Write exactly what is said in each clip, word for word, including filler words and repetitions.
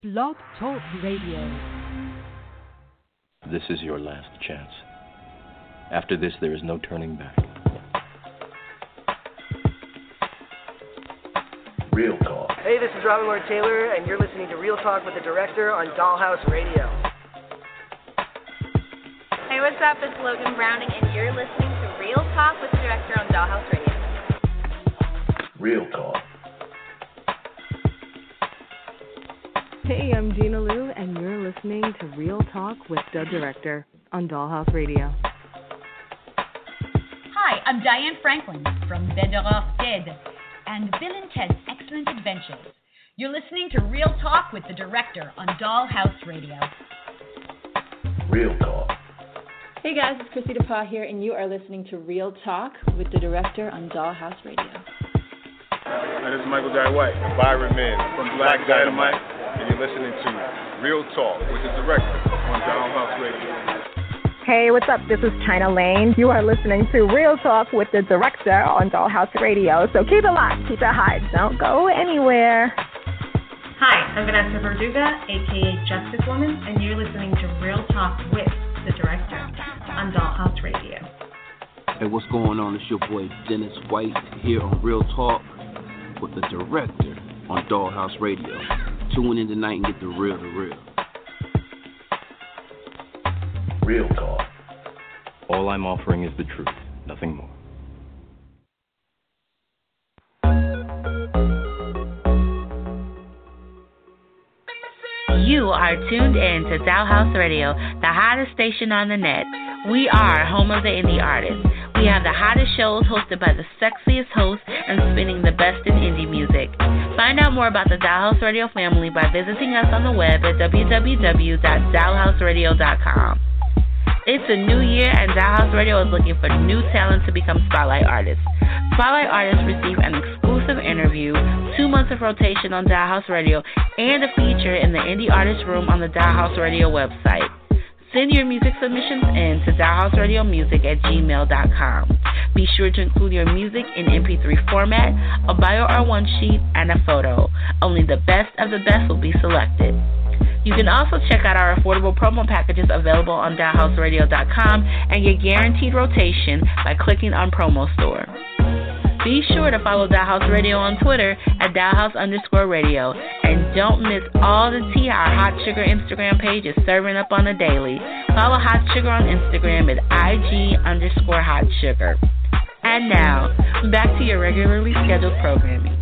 Blog Talk Radio. This is your last chance. After this, there is no turning back. Real Talk. Hey, this is Robin Lord Taylor, and you're listening to Real Talk with the Director on Dollhouse Radio. Hey, what's up? It's Logan Browning, and you're listening to Real Talk with the Director on Dollhouse Radio. Real Talk. Hey, I'm Gina Lou, and you're listening to Real Talk with the Director on Dollhouse Radio. Hi, I'm Diane Franklin from Better Off Dead and Bill and Ted's Excellent Adventures. You're listening to Real Talk with the Director on Dollhouse Radio. Real Talk. Hey guys, it's Chrissy DePaul here, and you are listening to Real Talk with the Director on Dollhouse Radio. Hi, this is Michael Jai White, Byron Man from Black Dynamite, and you're listening to Real Talk with the Director on Dollhouse Radio. Hey, what's up? This is China Lane. You are listening to Real Talk with the Director on Dollhouse Radio. So keep it locked, keep it hot, don't go anywhere. Hi, I'm Vanessa Verduga, aka Justice Woman, and you're listening to Real Talk with the Director on Dollhouse Radio. Hey, what's going on? It's your boy Dennis White here on Real Talk with the Director on Dollhouse Radio. Tune in tonight and get the real, the real. Real Talk. All I'm offering is the truth, nothing more. You are tuned in to Dollhouse Radio, the hottest station on the net. We are home of the indie artists. We have the hottest shows hosted by the sexiest hosts and spinning the best in indie music. Find out more about the Dollhouse Radio family by visiting us on the web at w w w dot dollhouse radio dot com. It's a new year, and Dollhouse Radio is looking for new talent to become Spotlight Artists. Spotlight Artists receive an exclusive interview, two months of rotation on Dollhouse Radio, and a feature in the Indie Artist Room on the Dollhouse Radio website. Send your music submissions in to dollhouseradiomusic at gmail dot com. Be sure to include your music in M P three format, a bio R one sheet, and a photo. Only the best of the best will be selected. You can also check out our affordable promo packages available on dollhouse radio dot com and get guaranteed rotation by clicking on Promo Store. Be sure to follow Dollhouse Radio on Twitter at Dollhouse underscore radio. And don't miss all the tea our Hot Sugar Instagram page is serving up on the daily. Follow Hot Sugar on Instagram at I G underscore Hot Sugar. And now, back to your regularly scheduled programming.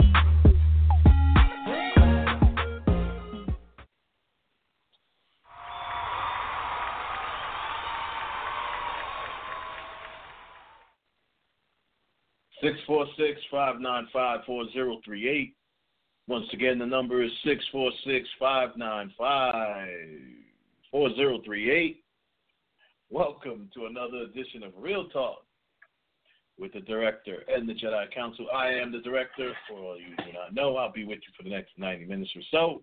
six four six, five nine five, four zero three eight. Once again, the number is six four six, five nine five, four zero three eight. Welcome to another edition of Real Talk with the Director and the Jedi Council. I am the Director. For all you who do not know, I'll be with you for the next ninety minutes or so.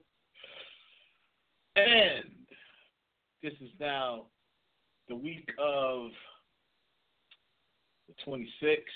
And this is now the week of the twenty-sixth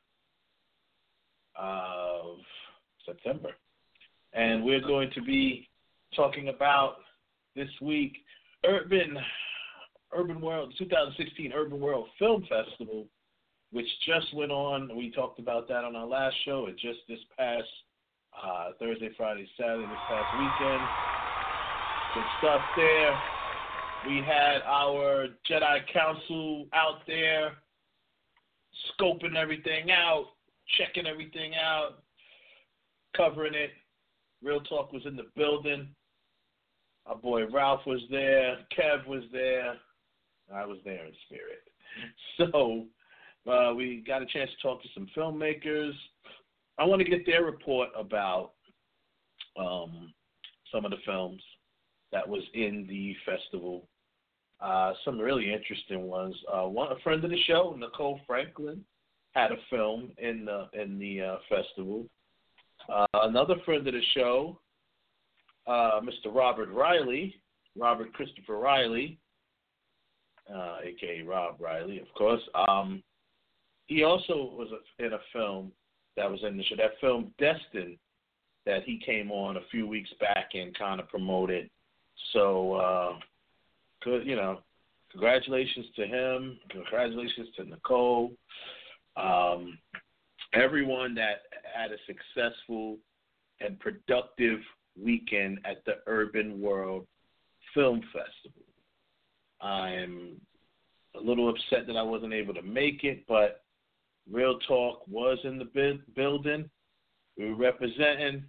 of September, and we're going to be talking about this week Urban Urban World twenty sixteen Urban World Film Festival, which just went on. We talked about that on our last show. It just this past uh, Thursday, Friday, Saturday, this past weekend. Good stuff there. We had our Jedi Council out there scoping everything out, checking everything out, covering it. Real Talk was in the building. Our boy Ralph was there. Kev was there. I was there in spirit. So uh, we got a chance to talk to some filmmakers. I want to get their report about um, some of the films that was in the festival. Uh, some really interesting ones. Uh, one, a friend of the show, Nicole Franklin, had a film in the in the uh, festival. Uh, another friend of the show, uh, Mister Robert Riley, Robert Christopher Riley, uh, a k a. Rob Riley, of course. Um, he also was in a film that was in the show. That film, Destined, that he came on a few weeks back and kind of promoted. So, uh, good, you know, congratulations to him. Congratulations to Nicole. Um, everyone that had a successful and productive weekend at the Urban World Film Festival. I'm a little upset that I wasn't able to make it, but Real Talk was in the bu- building. We were representing,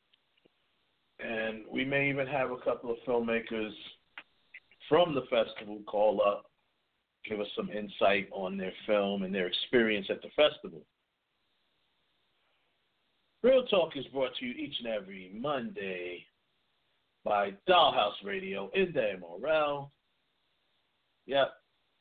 and we may even have a couple of filmmakers from the festival call up, give us some insight on their film and their experience at the festival. Real Talk is brought to you each and every Monday by Dollhouse Radio in Del Morel. Yep.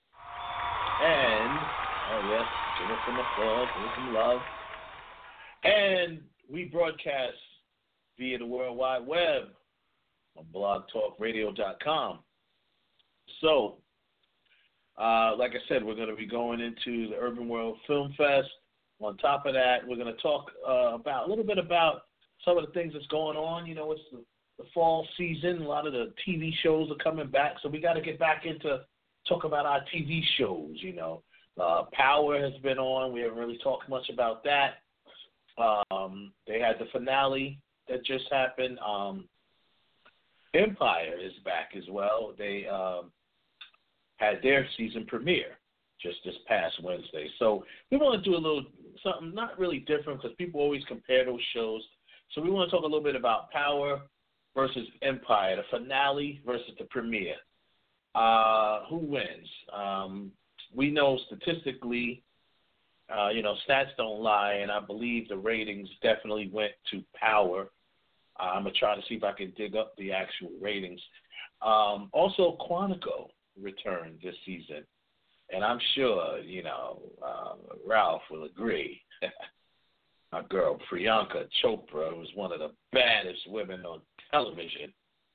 And, oh yes, give us some applause, give us some love. And we broadcast via the World Wide Web on blog talk radio dot com. So, uh, like I said, we're going to be going into the Urban World Film Fest. On top of that, we're going to talk uh, about a little bit about some of the things that's going on. You know, it's the, the fall season. A lot of the T V shows are coming back, so we got to get back into talk about our T V shows. You know, uh, Power has been on. We haven't really talked much about that. Um, they had the finale that just happened. Um, Empire is back as well. They um, had their season premiere just this past Wednesday. So we want to do a little something not really different because people always compare those shows. So we want to talk a little bit about Power versus Empire, the finale versus the premiere. Uh, who wins? Um, we know statistically, uh, you know, stats don't lie, and I believe the ratings definitely went to Power. Uh, I'm going to try to see if I can dig up the actual ratings. Um, also, Quantico returned this season. And I'm sure, you know, uh, Ralph will agree. My girl, Priyanka Chopra, was one of the baddest women on television.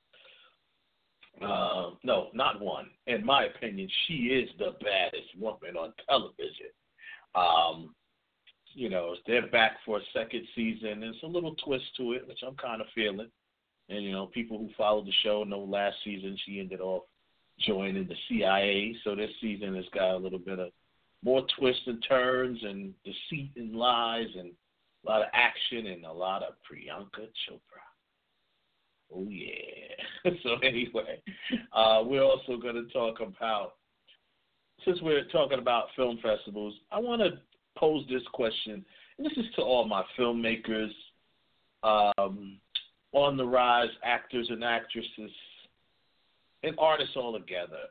Uh, no, not one. In my opinion, she is the baddest woman on television. Um, you know, they're back for a second season. There's a little twist to it, which I'm kind of feeling. And, you know, people who followed the show know last season she ended off joining the C I A, so this season has got a little bit of more twists and turns and deceit and lies and a lot of action and a lot of Priyanka Chopra. Oh, yeah. So anyway, uh, we're also going to talk about, since we're talking about film festivals, I want to pose this question, and this is to all my filmmakers, um, on the rise actors and actresses, and artists all together.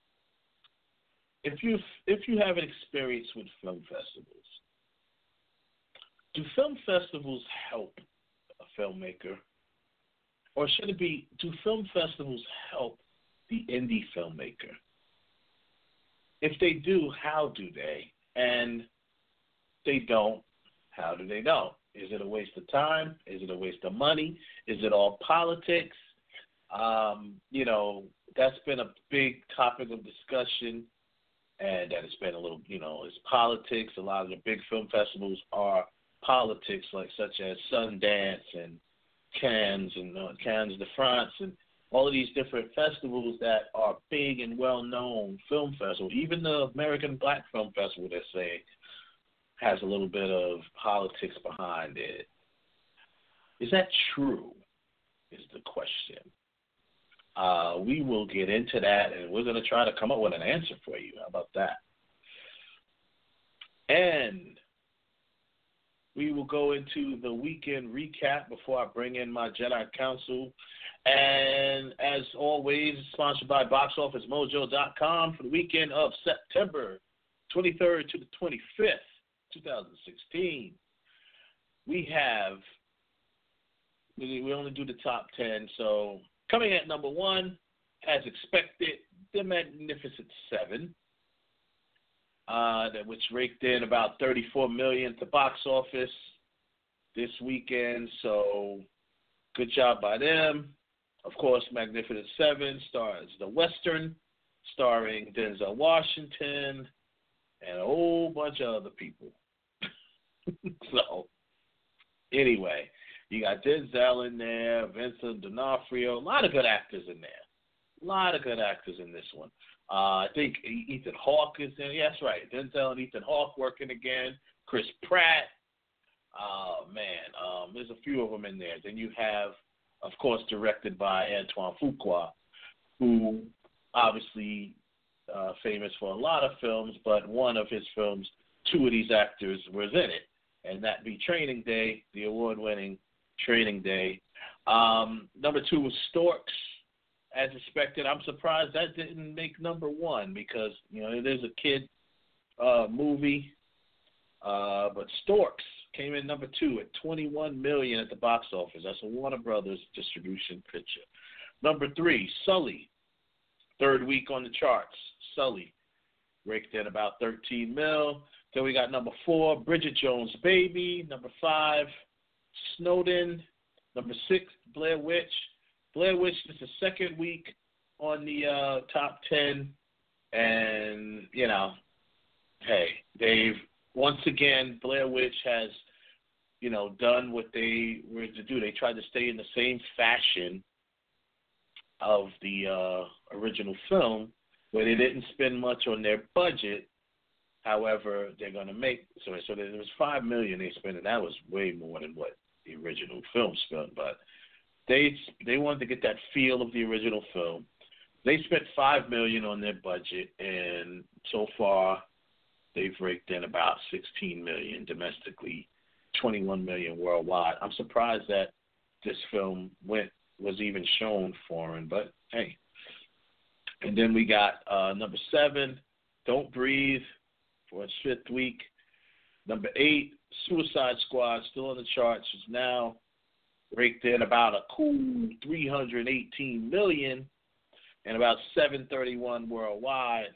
If you if you have an experience with film festivals, do film festivals help a filmmaker? Or should it be, do film festivals help the indie filmmaker? If they do, how do they? And if they don't, how do they know? Is it a waste of time? Is it a waste of money? Is it all politics? Um, you know, that's been a big topic of discussion, and that it's been a little, you know, it's politics. A lot of the big film festivals are politics, like such as Sundance and Cannes and uh, Cannes de France and all of these different festivals that are big and well-known film festivals. Even the American Black Film Festival, they're saying, has a little bit of politics behind it. Is that true, is the question. Uh, we will get into that, and we're going to try to come up with an answer for you. How about that? And we will go into the weekend recap before I bring in my Jedi Council. And as always, sponsored by box office mojo dot com for the weekend of September twenty-third to the twenty-fifth, twenty sixteen. We have, we only do the top ten, so coming at number one, as expected, The Magnificent Seven, uh, that which raked in about thirty-four million dollars to box office this weekend. So good job by them. Of course, Magnificent Seven stars the Western, starring Denzel Washington and a whole bunch of other people. So anyway, You got Denzel in there, Vincent D'Onofrio, a lot of good actors in there. A lot of good actors in this one. Uh, I think Ethan Hawke is in. Yeah, that's right. Denzel and Ethan Hawke working again. Chris Pratt. Oh, man. Um, there's a few of them in there. Then you have, of course, directed by Antoine Fuqua, who obviously uh, famous for a lot of films, but one of his films, two of these actors was in it, and that be Training Day, the award-winning Training Day. Um, number two was Storks, as expected. I'm surprised that didn't make number one because, you know, it is a kid uh, movie, uh, but Storks came in number two at twenty-one million dollars at the box office. That's a Warner Brothers distribution picture. Number three, Sully, third week on the charts. Sully raked in about thirteen mil. Then we got number four, Bridget Jones' Baby. Number five, Snowden. Number six, Blair Witch. Blair Witch is the second week on the uh, top ten. And, you know, hey, they've, once again, Blair Witch has, you know, done what they were to do. They tried to stay in the same fashion of the uh, original film, where they didn't spend much on their budget. However, they're going to make so. So there was five million they spent, and that was way more than what the original film spent. But they they wanted to get that feel of the original film. They spent five million on their budget, and so far they've raked in about sixteen million domestically, twenty-one million worldwide. I'm surprised that this film went was even shown foreign, but hey. And then we got uh, number seven, Don't Breathe, for its fifth week. Number eight, Suicide Squad, still on the charts, is now raked in about a cool three hundred eighteen million dollars and about seven thirty-one worldwide.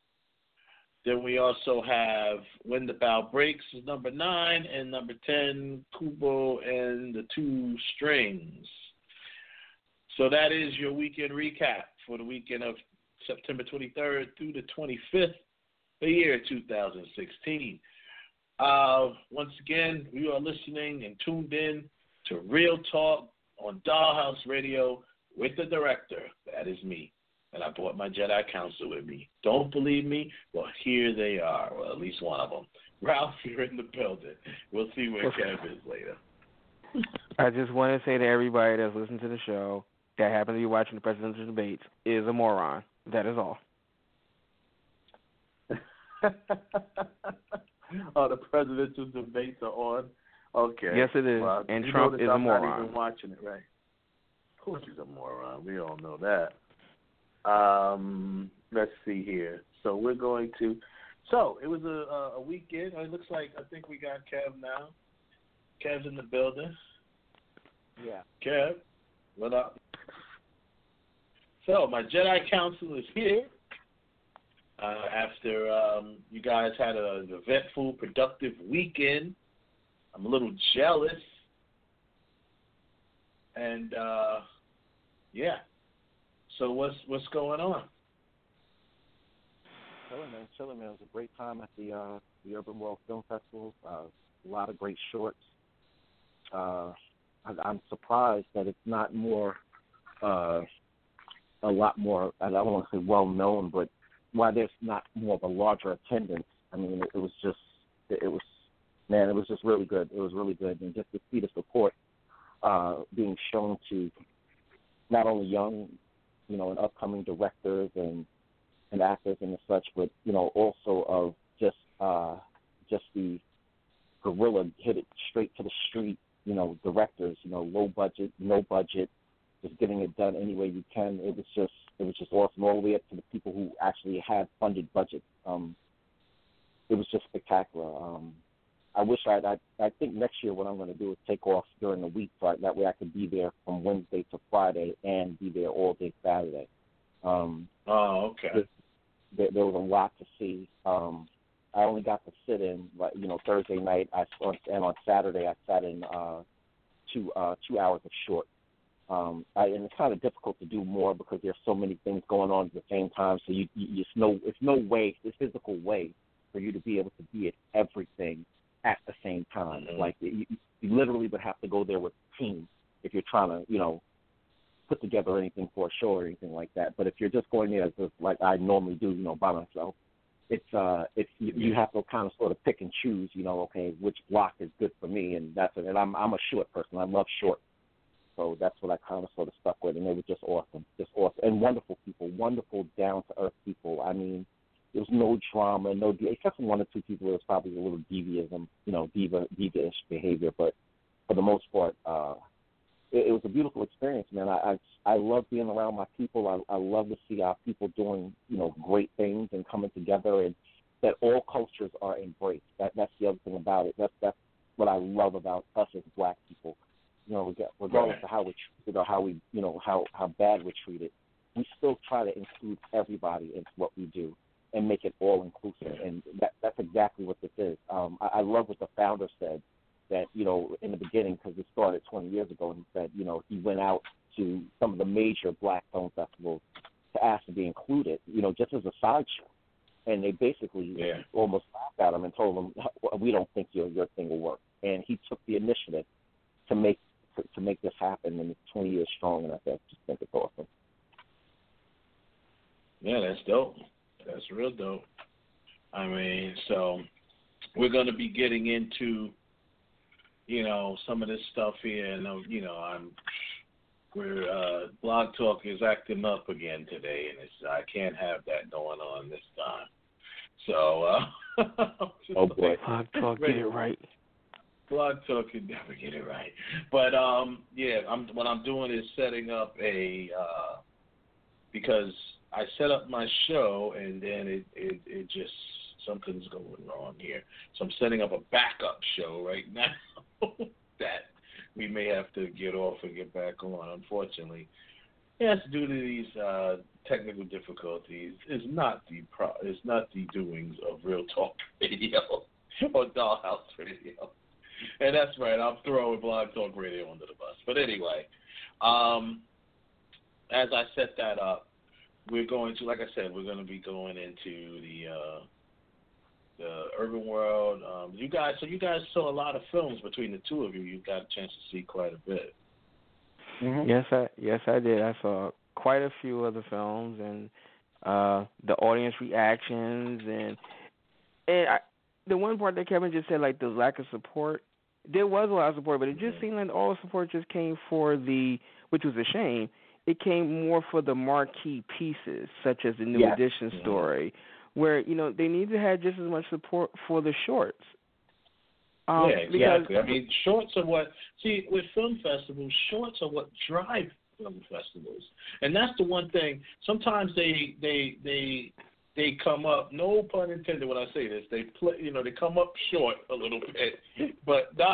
Then we also have When the Bow Breaks is number nine, and number ten, Kubo and the Two Strings. So that is your weekend recap for the weekend of September twenty-third through the twenty-fifth, the year two thousand sixteen. Uh, once again, you are listening and tuned in to Real Talk on Dollhouse Radio with the director. That is me. And I brought my Jedi Council with me. Don't believe me? Well, here they are. Well, at least one of them. Ralph, you're in the building. We'll see where Kev is later. I just want to say to everybody that's listening to the show that happens to be watching the presidential debates is a moron. That is all. Oh, the presidential debates are on? Okay. Yes, it is. Well, and Trump is a I'm moron. I'm not even watching it, right? Of course he's a moron. We all know that. Um, let's see here. So we're going to – so it was a, a weekend. It looks like I think we got Kev now. Kev's in the building. Yeah. Kev, what up? So my Jedi Council is here. Uh, after um, you guys had a, an eventful, productive weekend, I'm a little jealous. And, uh, yeah. So what's what's going on? Chilling, man. Chilling, man. It was a great time at the uh, the Urban World Film Festival. Uh, a lot of great shorts. Uh, I, I'm surprised that it's not more, uh, a lot more, I don't want to say well-known, but why there's not more of a larger attendance. I mean, it, it was just, it, it was, man, it was just really good. It was really good. And just to see the support uh, being shown to not only young, you know, and upcoming directors and, and actors and such, but, you know, also of just uh, just the guerrilla, hit it straight to the street, you know, directors, you know, low budget, no budget, just getting it done any way you can. It was just, it was just awesome, all the way up to the people who actually had funded budgets. Um, it was just spectacular. Um, I wish I'd, I, I think next year what I'm going to do is take off during the week, so I, that way I could be there from Wednesday to Friday and be there all day Saturday. Um, oh, okay. There, there was a lot to see. Um, I only got to sit in, like, you know, Thursday night, I and on Saturday I sat in uh, two uh, two hours of short. Um, I, and it's kind of difficult to do more because there's so many things going on at the same time. So you, you, it's no, it's no way, it's physical way for you to be able to be at everything at the same time. Mm-hmm. Like you, you literally would have to go there with team if you're trying to, you know, put together anything for a show or anything like that. But if you're just going there as a, like I normally do, you know, by myself, it's uh, it's you, you have to kind of sort of pick and choose, you know, okay, which block is good for me, and that's it. And I'm I'm a short person. I love short, so that's what I kind of sort of stuck with. And they were just awesome, just awesome, and wonderful people, wonderful down to earth people. I mean, there was no drama, no except for one or two people. There was probably a little deviism, you know, diva diva-ish behavior, but for the most part, uh, it, it was a beautiful experience, man. I, I I love being around my people. I I love to see our people doing, you know, great things and coming together, and that all cultures are embraced. That that's the other thing about it. That's that's what I love about us as Black people. You know, regardless right. of how we're treated or how we, you know, how how bad we're treated, we still try to include everybody into what we do and make it all inclusive. And that that's exactly what this is. Um, I, I love what the founder said. That, you know, in the beginning, because it started twenty years ago, and he said, you know, he went out to some of the major Black film festivals to ask to be included, you know, just as a sideshow. And they basically yeah. almost laughed at him and told him, we don't think your your thing will work. And he took the initiative to make to, to make this happen, and it's twenty years strong, and I just think it's awesome. Yeah, that's dope. That's real dope. I mean, so we're going to be getting into, you know, some of this stuff here, and you know, I'm we're uh, Blog Talk is acting up again today, and it's I can't have that going on this time. So, uh, oh boy, Blog Talk, get it right. Blog Talk can never get it right, but um, yeah, I'm what I'm doing is setting up a uh, because I set up my show, and then it it, it just something's going wrong here, so I'm setting up a backup show right now that we may have to get off and get back on, unfortunately. Yes, due to these uh, technical difficulties, is not the pro- is not the doings of Real Talk Radio or Dollhouse Radio. And that's right, I'm throwing Blog Talk Radio under the bus. But anyway, um, as I set that up, we're going to, like I said, we're going to be going into the uh, the urban world. Um, you guys, so you guys saw a lot of films between the two of you. You got a chance to see quite a bit. Mm-hmm. Yes, I yes I did. I saw quite a few of the films and uh, the audience reactions and and I, the one part that Kevin just said, like the lack of support. There was a lot of support, but it just seemed like all the support just came for the, which was a shame. It came more for the marquee pieces, such as the New yes. Edition mm-hmm. story, where you know they need to have just as much support for the shorts. Um, yeah, exactly. I mean, shorts are what, see, with film festivals, shorts are what drive film festivals. And that's the one thing, sometimes they they they they come up, no pun intended when I say this, they play, you know, they come up short a little bit, but not,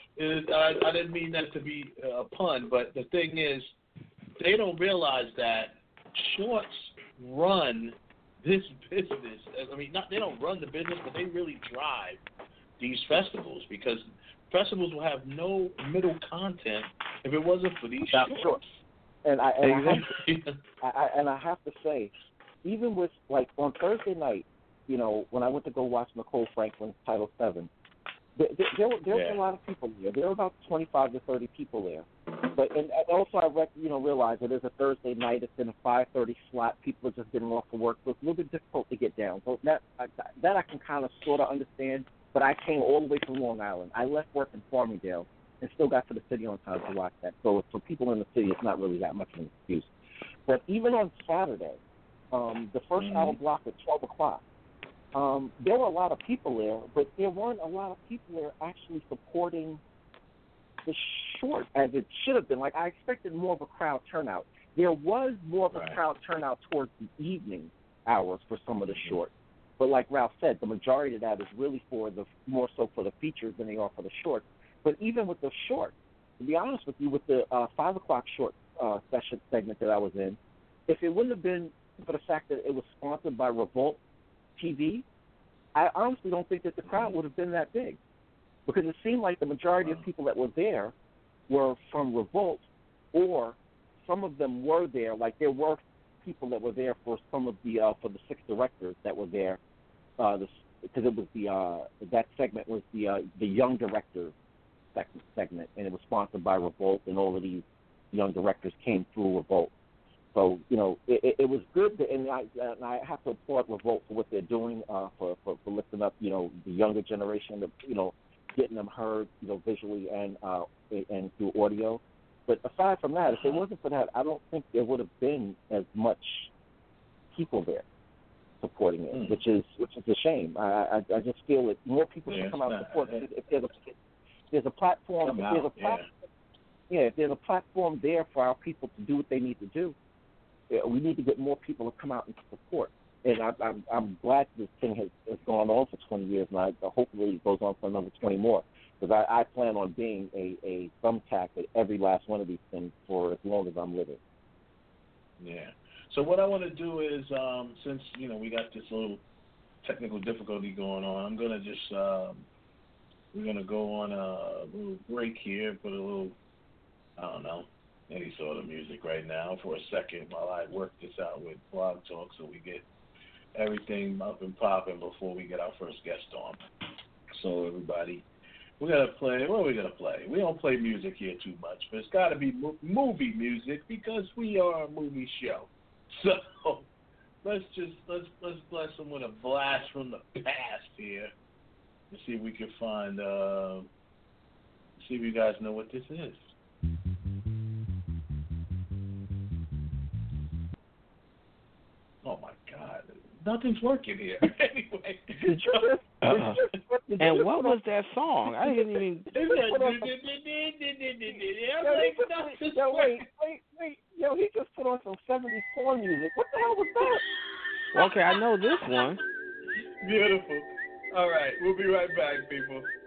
I, I didn't mean that to be a pun, but the thing is, they don't realize that shorts run this business. I mean, not they don't run the business, but they really drive these festivals, because festivals will have no middle content if it wasn't for these That's shorts. Sure. And I and, exactly. I, have to, I, I and I have to say, even with like on Thursday night, you know, when I went to go watch Nicole Franklin's Title Seven, there there, there, there yeah. was a lot of people there. There were about twenty-five to thirty people there. But and also I rec, you know realize it is a Thursday night. It's in a five thirty slot. People are just getting off of work, so it's a little bit difficult to get down. So that I, that I can kind of sort of understand. But I came all the way from Long Island. I left work in Farmingdale and still got to the city on time to watch that. So for people in the city, it's not really that much of an excuse. But even on Saturday, um, the first mm-hmm. hour block at twelve o'clock, um, there were a lot of people there, but there weren't a lot of people there actually supporting the short as it should have been. Like, I expected more of a crowd turnout. There was more of a right. crowd turnout towards the evening hours for some of the shorts. But like Ralph said, the majority of that is really for the more so for the features than they are for the shorts. But even with the shorts, to be honest with you, with the uh, five o'clock short uh, session segment that I was in, if it wouldn't have been for the fact that it was sponsored by Revolt T V, I honestly don't think that the crowd would have been that big, because it seemed like the majority of people that were there were from Revolt, or some of them were there. Like there were people that were there for some of the uh, for the six directors that were there, uh, because it was the uh, that segment was the uh, the young directors segment, and it was sponsored by Revolt, and all of these young directors came through Revolt. So, you know, it, it, it was good, to, and, I, and I have to applaud Revolt for what they're doing, uh, for, for, for lifting up, you know, the younger generation, of, you know, getting them heard, you know, visually and uh, and through audio. But aside from that, if it wasn't for that, I don't think there would have been as much people there supporting it, mm. which is which is a shame. I, I I just feel that more people yeah, should come out and not, support it. If there's a if there's a platform, if there's a platform, yeah. yeah, if there's a platform there for our people to do what they need to do, yeah, we need to get more people to come out and support. And I, I'm I'm glad this thing has, has gone on for twenty years, and I, hopefully it goes on for another twenty more. Because I, I plan on being a, a thumbtack at every last one of these things for as long as I'm living. Yeah. So what I want to do is, um, since, you know, we got this little technical difficulty going on, I'm going to just, um, we're going to go on a little break here, put a little, I don't know, any sort of music right now for a second while I work this out with Blog Talk so we get everything up and popping before we get our first guest on. So everybody, we're going to play, what are we going to play? We don't play music here too much, but it's got to be mo- movie music because we are a movie show. So let's just, let's let's bless them with a blast from the past here and see if we can find, uh, see if you guys know what this is. Oh, my God. Nothing's working here. Anyway. Did you just, uh-uh. did you just, did and you what just, was that song? I didn't even... Yo, wait, wait, wait. Yo, he just put on some seventies porn music. What the hell was that? Okay, I know this one. Beautiful. All right, we'll be right back, people.